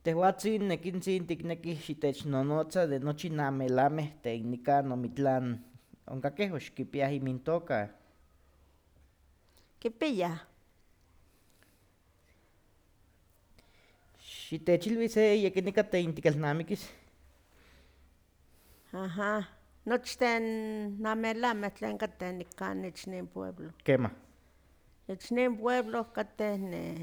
Tehuatzin nekintzin tiknekih xitechnonotza de nochi namelameh tlen nikan omitlan onkakeh o xkipiah inmintoka. Kipiyah. Xitechilui se yekinika tlen tikelnamikis. Aha, nochten namelameh tlen kateh nikan ich nin pueblo. Kemah. Ich nin pueblo kateh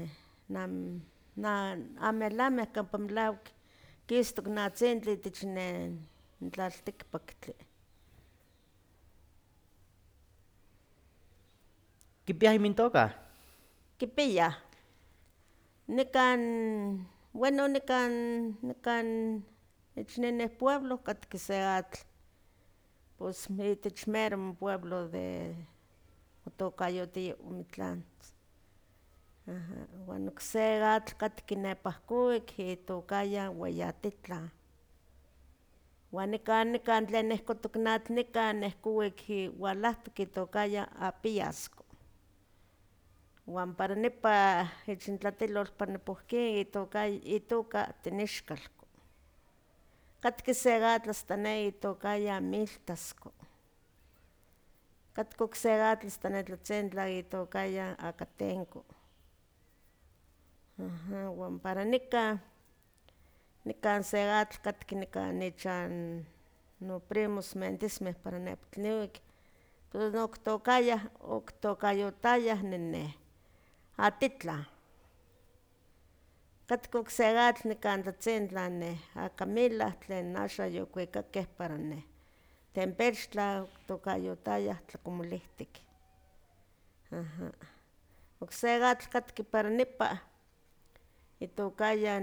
amelameh kampa melahak kistok in atzintli itech nen tlaltikpaktli. Kipiah inmintoka. Kipiyah. Bueno nikan ich nenih pueblo katka se atl, pos itech mero pueblo de motokayotia Omitlantz. Aha, wan okse atl katka nepa ihkuik itokaya weyatitlan. Wan nikan tlen nehkotok in atl nikan nehkowik walahtok itokaya apiasko. Wan para nipa ich n tlatilol panipohki itoka tenexkalko. Katka se atl asta ne itokaya miltasco. Katka okse atl asta netlatzintla itokaya acatenco. Aha, wan para nikan se atl katka nikan ichan noprimos mentismeh para nepa tliwik, tos oktokayotayah neneh atitlan. Katka okse atl nikan tlatzintla acamila tlen axa yokwikakeh para neh tempextla oktokayotayah tlakomolihtik. Aha. Okse atl katka para nipa itokaya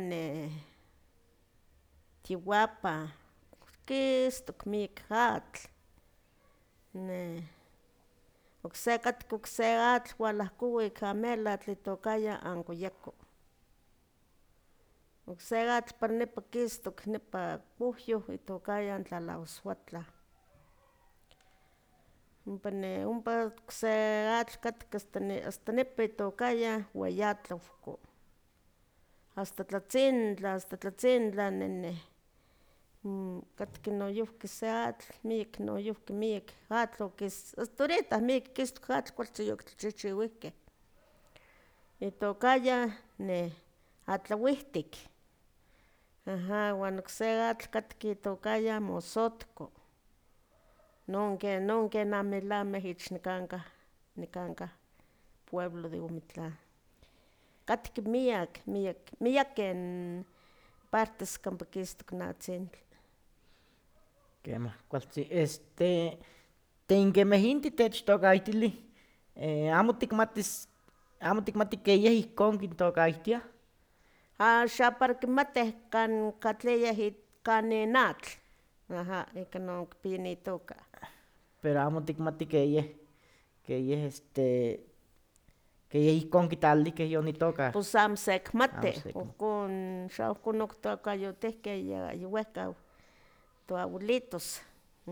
tiowapan, kistok miak atl. Katka okse atl walahkowik amelatl itokaya angoyeko. Okse atl para nipa kistok nipa kuhyoh itokaya tlalawzoatlan. Ompa okse atl katka asta nipa itokaya weyatlohko. Asta tlatzintla katka noyihki se atl noyihki miak atl asta orita miak kistok atl kualtzin yoktlachichiwihkeh. Itokaya atlawihtik. Aha, wan okse atl katka itokaya mozotco. Non ken amelameh ich nikankah pueblo de Omitlán. Katka miakeh partes kampa kistok in atzintli. Kemah, kualtzin tlen kemeh inti techtokahtilih, amo tikmati ken yeh ihkon kintokahtiah. Axa para kimateh katliah kanin atl, aha, ika non kipia ni itoka. Pero amo tikmati ken yeh ihkon kitlalilihkeh yon itoka. Pos amo sekimati, Amo sekimati. xa ohkon oktokayotihkeh yayihwehka toawelitos.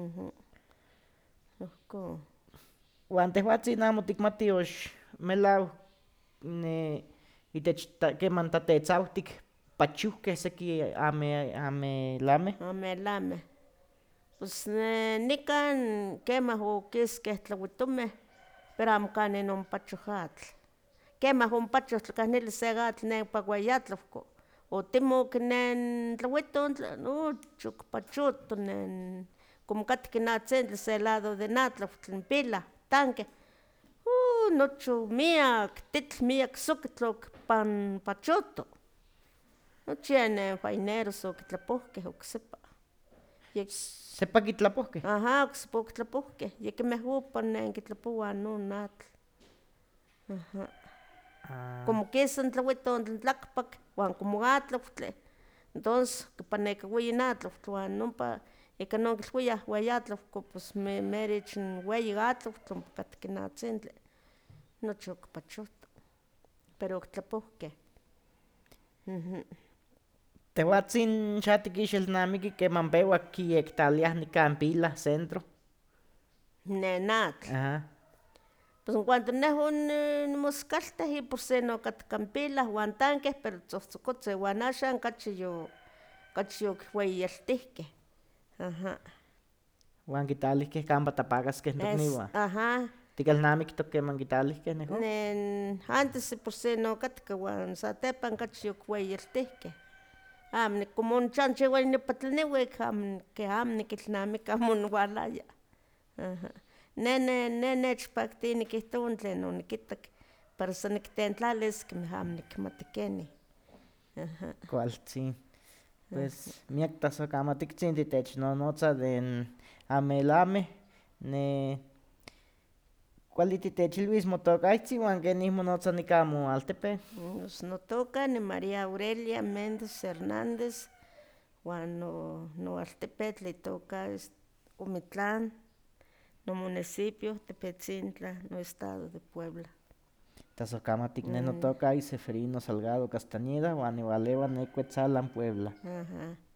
Ohkon. Wan tehwatzin amo tikmati melahk itech keman tlatetzawtik pachohkeh seki amelameh. Amelameh. Pos nikan kemah okiskeh tlawitomeh, pero amo kanin onpachoh atl. Kemah onpachoh tlakah se atl nepa weyatlohko, otimok nen tlawitontli nochi okpachoto como katka in atzintli se lado de n atlahtli n pilah, tanque, nochi miak titl, miak sokitl okpachoto. Nochi yen faineros okitlapohkeh oksepa. Sepa kitlapohkeh. Aha, oksepa okitlapohkeh, yekinmeh ompa kitlapowah non atl. Aha. Como kisa n tlawitontli tlakpak wan como atlahtli, entons kipanekawa in atlahtli wan ompa ika non kilwiah weyatlohko pos mero ich n weyi atlahtli ompa katka in atzintli, nochi okpachohto, pero okitlapohkeh. Tehwatzin xa tikixelnamiki keman pewa kiyektlaliah nikan pilah centro. Nen atl. Aha. Pues cuando nehun moscalteh y por se no catcampilah uan tanqueh pero tzohtzocotzeh uan axan cachi yoquiueyaltihqueh. Aha. Uan quitalihqueh campa tapacasqueh tocniuan. Ajá. Tikelnamictoc keman quitalihqueh nehon? Antes por se no catca uan satepan cachi yoquiueyaltihqueh. Amo como nichanchi uan nipa tlaniuic amo niquilnamica amo oniualaya. Aha. Ne nechpaktia nikihtowa tlen oniquitac para san nictentlalis quemeh amo nicmati quenih. Aha. Kualtzin. Pues miak tlasokamatiktzin titechnonotza den amelameh, kuali titechilwis motokahtzin uan kenih monotza nikan moaltepe. Pues notoka María Aurelia Méndez Hernández, uan noaltepetl itoka Omitlán, nomunicipio Tepetzintla, noestado de Puebla. Tlasokamatik neh notoka Seferino Salgado Castañeda uan niwalewa ne Cuetzalan, Puebla. Aha.